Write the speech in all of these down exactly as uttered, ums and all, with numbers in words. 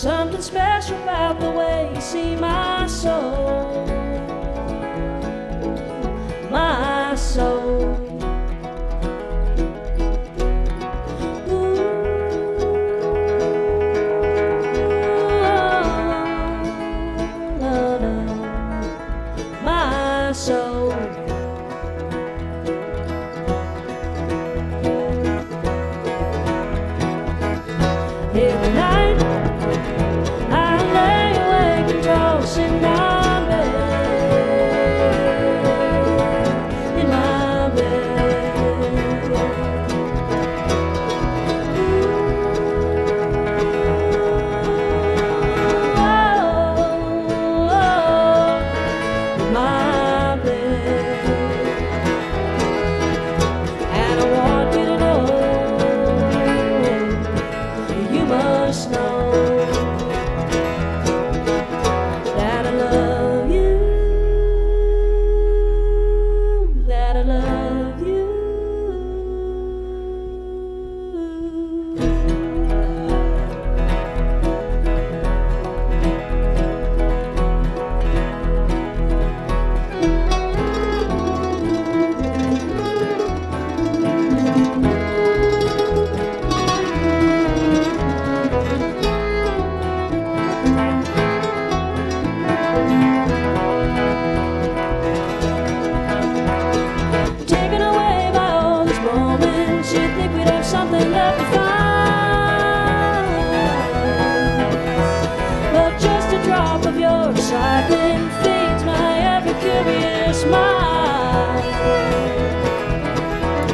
something special about the way you see my soul, my soul. So in the night I lay awake and toss in my bed, in my bed. Ooh, oh, oh, in my and I want you to know, you must know that I love you, that I love you. Something left to find, but just a drop of your recycling feeds my ever curious mind.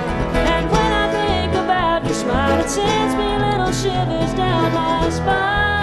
And when I think about your smile, it sends me little shivers down my spine.